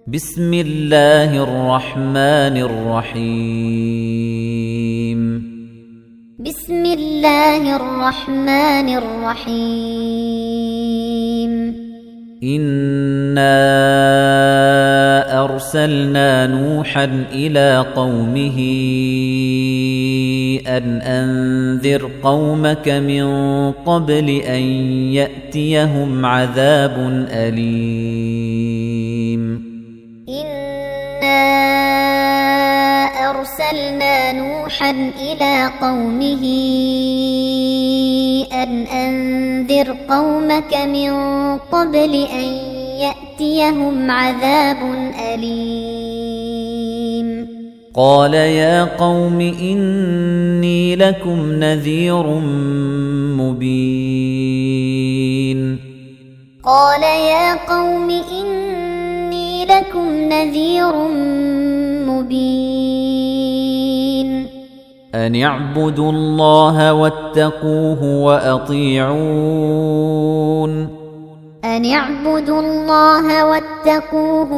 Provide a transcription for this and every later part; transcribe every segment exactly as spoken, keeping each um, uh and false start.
بسم الله الرحمن الرحيم بسم الله الرحمن الرحيم إنا أرسلنا نوحا إلى قومه أن أنذر قومك من قبل أن يأتيهم عذاب أليم إنا أرسلنا نوحا إلى قومه أن أنذر قومك من قبل أن يأتيهم عذاب أليم قال يا قوم إني لكم نذير مبين قال يا قوم إني لكم نذير مبين أن اعبدوا الله واتقوه وأطيعون أن اعبدوا الله واتقوه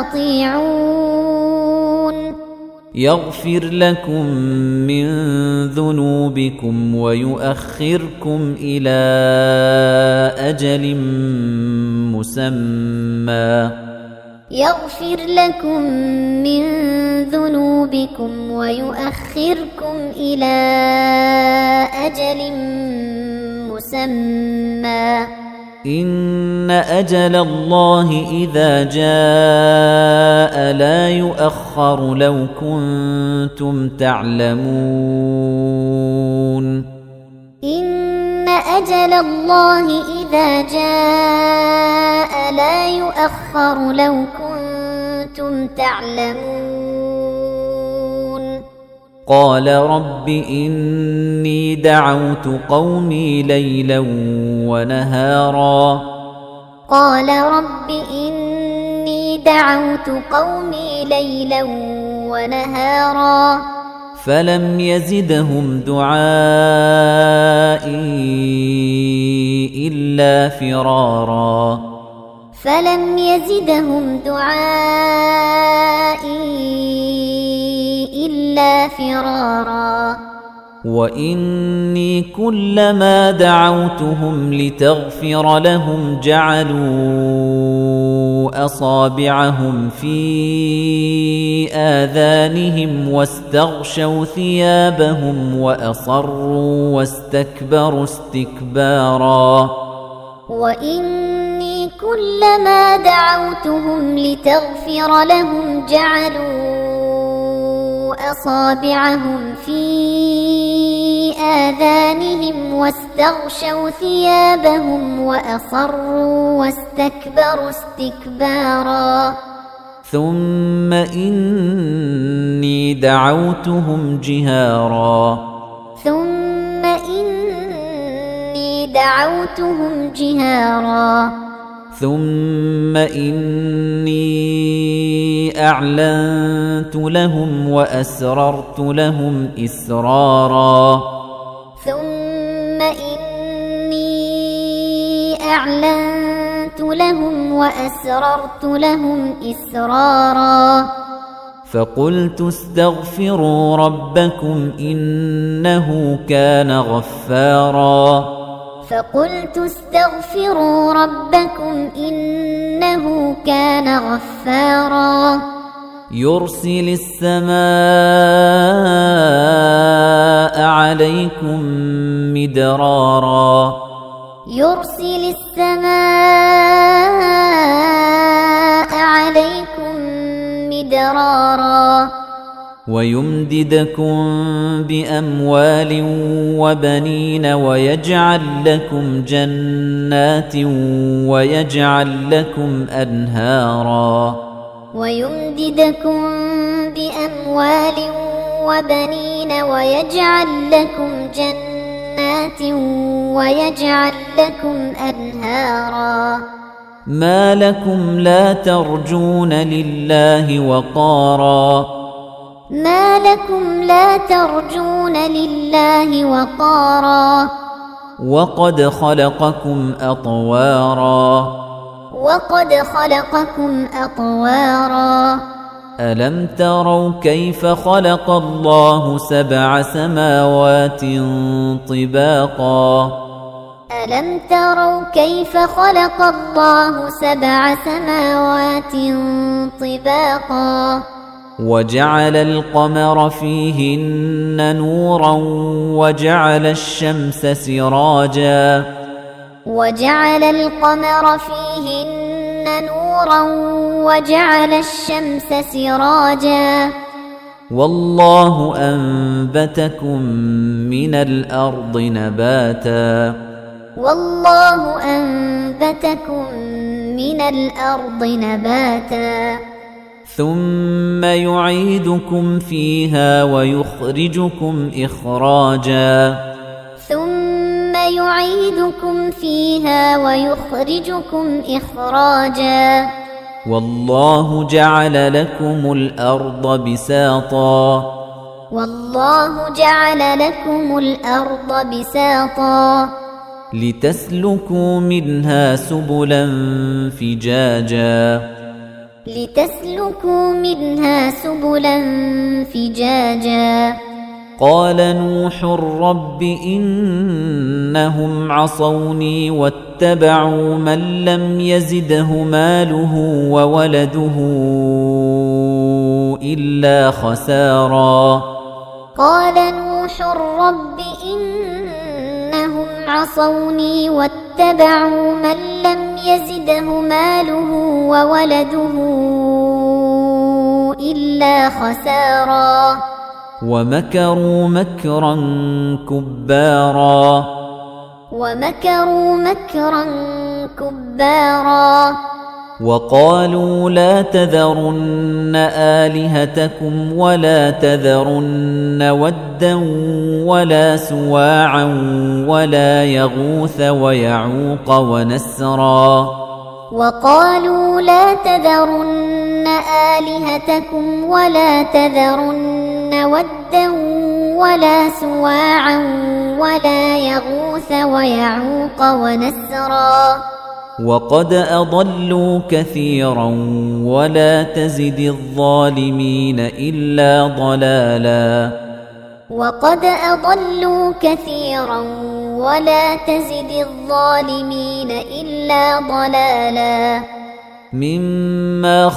وأطيعون يغفر لكم من ذنوبكم ويؤخركم إلى أجل مسمى يغفر لكم من ذنوبكم ويؤخركم إلى أجل مسمى إن أجل الله إذا جاء لا يؤخر لو كنتم تعلمون إن أجل الله إذا جاء لا يؤخر لو كنتم تعلمون قال رب إني دعوت قومي ليلا ونهارا قال رب إني دعوت قومي ليلا ونهارا فلم يزدهم دعائي إلا فرارا فلم يزدهم دعائي إلا فرارا وإني كلما دعوتهم لتغفر لهم جعلوا أصابعهم في آذانهم واستغشوا ثيابهم وأصروا واستكبروا استكبارا وإني كلما دعوتهم لتغفر لهم جعلوا أصابعهم في آذانهم واستغشوا ثيابهم وأصروا واستكبروا استكبارا ثم إني دعوتهم جهارا ثم إني دعوتهم جهارا ثم إني أعلنت لهم وأسررت لهم إسرارا ثم إني أعلنت لهم وأسررت لهم إسرارا فقلت استغفروا ربكم إنه كان غفارا فقلت استغفروا ربكم إنه كان غفارا يرسل السماء عليكم مدرارا يرسل السماء عليكم مدرارا ويمددكم بأموال وبنين ويجعل لكم جنات ويجعل لكم أنهارا ويمددكم بأموال وبنين ويجعل لكم جنات ويجعل لكم أنهارا ما لكم لا ترجون لله وقارا ما لكم لا ترجون لله وقارا وقد خلقكم أطوارا وقد خلقكم أطوارا ألم تروا كيف خلق الله سبع سماوات طباقا ألم تروا كيف خلق الله سبع سماوات طباقا وجعل القمر فيهن نورا وجعل الشمس سراجا وجعل القمر فيهن نورا وجعل الشمس سراجا والله أنبتكم من الأرض نباتا والله أنبتكم من الأرض نباتا ثم يعيدكم فيها ويخرجكم إخراجا ثم يعيدكم فيها ويخرجكم إخراجا والله جعل لكم الأرض بساطا والله جعل لكم الأرض بساطا لتسلكوا منها سبلا فجاجا لتسلكوا منها سبلا فجاجا قال نوح رب إنهم عصوني واتبعوا من لم يزده ماله وولده إلا خسارا قال نوح رب إنهم عصوني واتبعوا من لم يزده ماله وولده إلا خسارا ومكروا مكرا كبارا ومكروا مكرا كبارا وقالوا لا تذرن آلهتكم ولا تذرن ودا ولا سواعا ولا يغوث ويعوق ونسرا وقالوا لا تذرن آلهتكم ولا تذرن ودا ولا سواعا ولا يغوث ويعوق ونسرا وقد أضلوا كثيرا ولا تزد الظالمين إلا ضلالا وقد أضلوا كثيرا ولا تزد الظالمين إلا ضلالا مما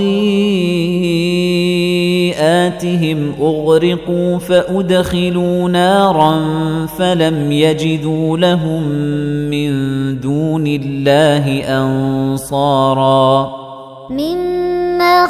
خطيئاتهم أغرقوا فأدخلوا نارا فلم يجدوا لهم من دون الله أنصارا مما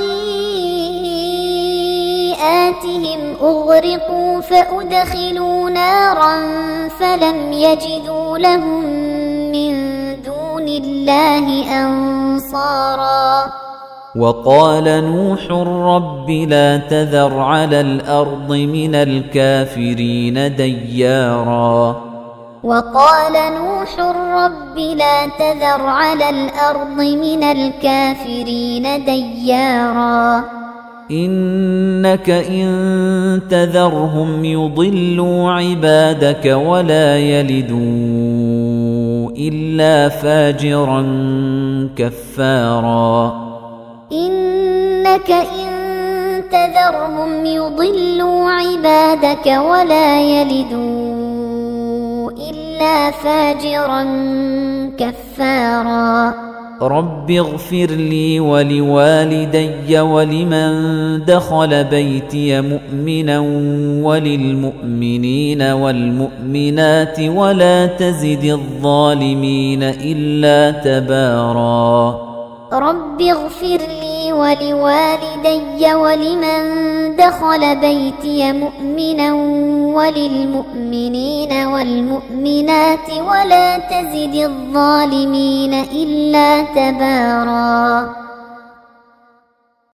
خطيئاتهم أغرقوا فأدخلوا نارا فلم يجدوا لهم من دون الله أنصارا وقال نوح رب لا تذر على الأرض من الكافرين ديارا وقال نوح رب لا تذر على الأرض من الكافرين ديارا إنك إن تذرهم يضلوا عبادك ولا يلدوا إلا فاجرا كفارا إنك إن تذرهم يضلوا عبادك ولا يلدوا إلا فاجرا كفارا رب اغفر لي ولوالدي ولمن دخل بيتي مؤمنا وللمؤمنين والمؤمنات ولا تزد الظالمين إلا تبارا رب اغفر لي ولوالدي ولمن دخل بيتي مؤمنا وللمؤمنين والمؤمنات ولا تزد الظالمين إلا تبارا